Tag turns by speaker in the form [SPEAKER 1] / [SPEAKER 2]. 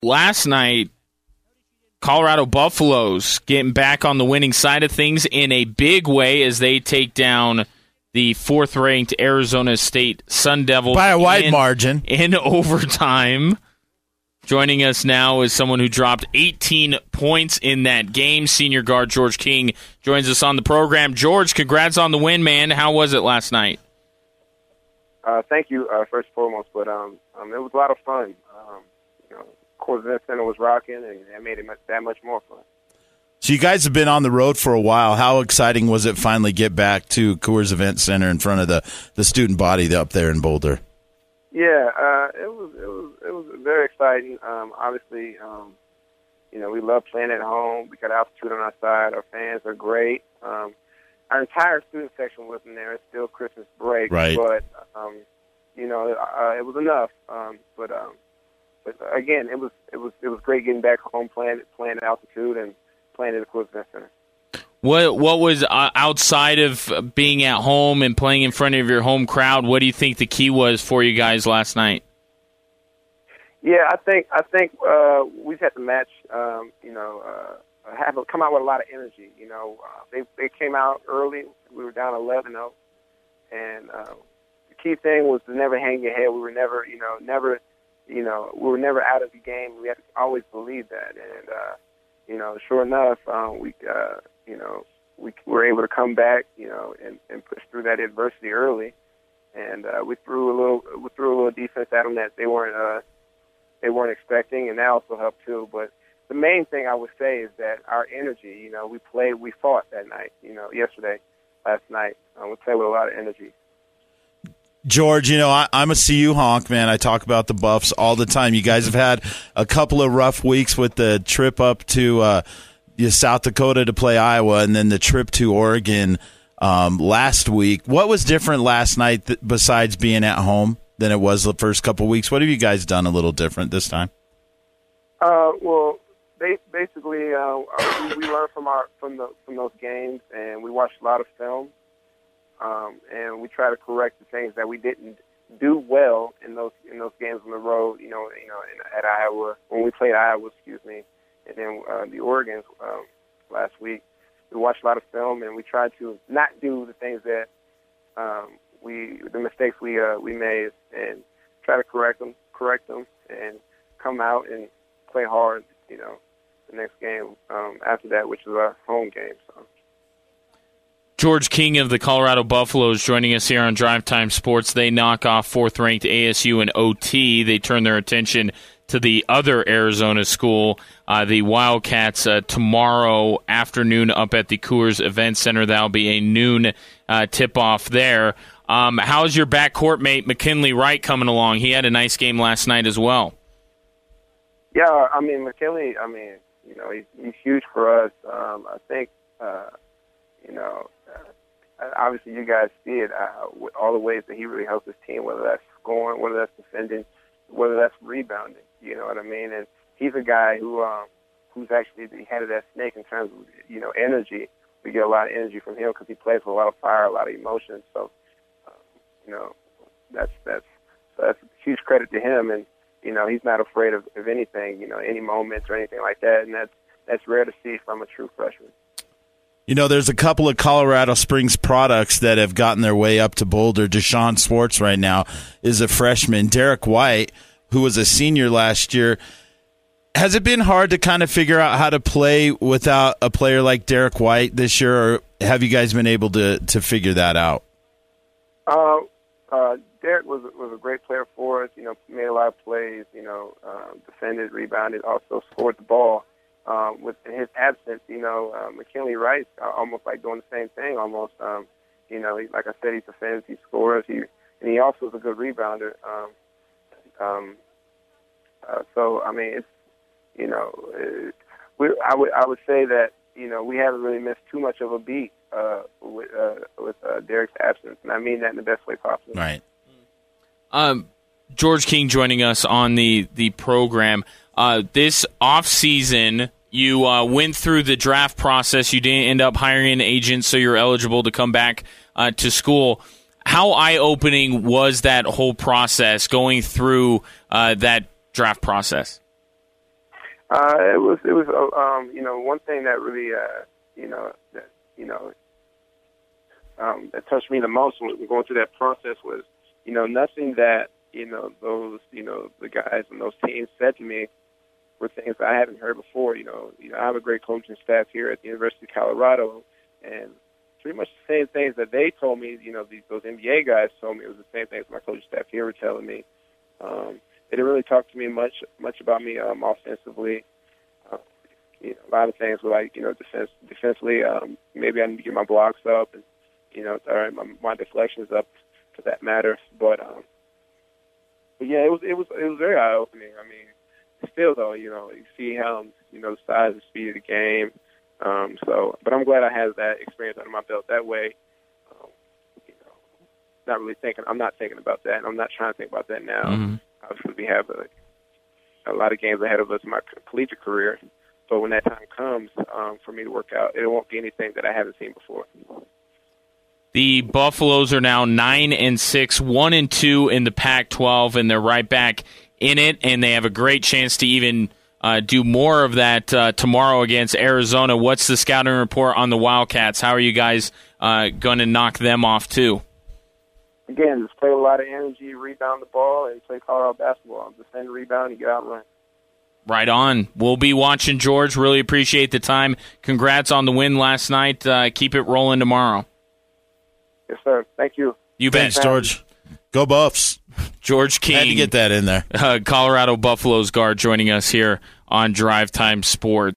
[SPEAKER 1] last night, Colorado Buffaloes getting back on the winning side of things in a big way as they take down the fourth-ranked Arizona State Sun Devils
[SPEAKER 2] by a wide margin
[SPEAKER 1] in overtime. Joining us now is someone who dropped 18 points in that game. Senior guard George King joins us on the program. George, congrats on the win, man. How was it last night?
[SPEAKER 3] Thank you, first and foremost. But it was a lot of fun. Coors Event Center was rocking, and it made it that much more fun.
[SPEAKER 2] So you guys have been on the road for a while. How exciting was it finally get back to Coors Event Center in front of the student body up there in Boulder?
[SPEAKER 3] Yeah, it was very exciting. Obviously, we love playing at home. We got altitude on our side. Our fans are great. Our entire student section wasn't there. It's still Christmas break,
[SPEAKER 2] right?
[SPEAKER 3] But it was enough. But again, it was great getting back home, playing at altitude and playing at the Coors Event Center.
[SPEAKER 1] What was outside of being at home and playing in front of your home crowd? What do you think the key was for you guys last night?
[SPEAKER 3] Yeah, I think we just had to match. Come out with a lot of energy. They came out early. We were down 11-0, and the key thing was to never hang your head. We were never, we were never out of the game. We had to always believe that, and sure enough, we were able to come back, and push through that adversity early, and we threw a little defense at them that they weren't expecting, and that also helped too. But the main thing I would say is that our energy, we fought that night, last night. We played with a lot of energy.
[SPEAKER 2] George, I'm a CU honk, man. I talk about the Buffs all the time. You guys have had a couple of rough weeks with the trip up to South Dakota to play Iowa and then the trip to Oregon last week. What was different last night besides being at home than it was the first couple of weeks? What have you guys done a little different this time?
[SPEAKER 3] Well, basically, we learned from those games, and we watched a lot of film. And we try to correct the things that we didn't do well in those games on the road. At Iowa when we played Iowa, and then the Oregons last week. We watched a lot of film, and we tried to not do the things that the mistakes we made, and try to correct them, and come out and play hard. The next game after that, which is our home game. So.
[SPEAKER 1] George King of the Colorado Buffaloes joining us here on Drive Time Sports. They knock off fourth-ranked ASU in OT. They turn their attention to the other Arizona school, the Wildcats, tomorrow afternoon up at the Coors Event Center. That'll be a noon tip-off there. How's your backcourt mate, McKinley Wright, coming along? He had a nice game last night as well.
[SPEAKER 3] Yeah, McKinley, he's huge for us. I think, obviously you guys see it, with all the ways that he really helps his team, whether that's scoring, whether that's defending, whether that's rebounding. You know what I mean? And he's a guy who's actually the head of that snake in terms of, energy. We get a lot of energy from him because he plays with a lot of fire, a lot of emotion. So, that's a huge credit to him. And, he's not afraid of anything, any moments or anything like that. And that's rare to see from a true freshman.
[SPEAKER 2] There's a couple of Colorado Springs products that have gotten their way up to Boulder. Deshaun Swartz right now is a freshman. Derek White, who was a senior last year. Has it been hard to kind of figure out how to play without a player like Derek White this year, or have you guys been able to figure that out?
[SPEAKER 3] Derek was a great player for us, made a lot of plays, defended, rebounded, also scored the ball. With his absence, McKinley Wright almost like doing the same thing. Almost, like I said, he defends, he scores, and he also is a good rebounder. So I mean, it's I would say that we haven't really missed too much of a beat with Derek's absence, and I mean that in the best way possible.
[SPEAKER 2] Right.
[SPEAKER 1] George King joining us on the program. This offseason, you went through the draft process. You didn't end up hiring an agent, so you're eligible to come back to school. How eye-opening was that whole process, going through that draft process?
[SPEAKER 3] It was one thing that really that touched me the most when going through that process was nothing that those the guys and those teams said to me were things that I haven't heard before. I have a great coaching staff here at the University of Colorado, and pretty much the same things that they told me, those NBA guys told me, it was the same things my coaching staff here were telling me. They didn't really talk to me much about me offensively. A lot of things were like, defensively, maybe I need to get my blocks up and, or my deflections up for that matter. But yeah, it was very eye-opening. I mean, still though, you see how, the size and speed of the game. But I'm glad I had that experience under my belt that way. I'm not thinking about that. And I'm not trying to think about that now.
[SPEAKER 1] Mm-hmm.
[SPEAKER 3] Obviously, we have a lot of games ahead of us in my collegiate career. But when that time comes for me to work out, it won't be anything that I haven't seen before.
[SPEAKER 1] The Buffaloes are now 9-6, 1-2 in the Pac-12, and they're right back in it. And they have a great chance to even do more of that tomorrow against Arizona. What's the scouting report on the Wildcats? How are you guys going to knock them off too?
[SPEAKER 3] Again, just play with a lot of energy, rebound the ball, and play Colorado basketball. Defend, rebound, and get out and run.
[SPEAKER 1] Right on. We'll be watching, George. Really appreciate the time. Congrats on the win last night. Keep it rolling tomorrow.
[SPEAKER 3] Yes, sir. Thank you.
[SPEAKER 1] You bet.
[SPEAKER 2] Thanks, George. Go Buffs.
[SPEAKER 1] George King.
[SPEAKER 2] Had to get that in there.
[SPEAKER 1] Colorado Buffaloes guard joining us here on Drive Time Sports.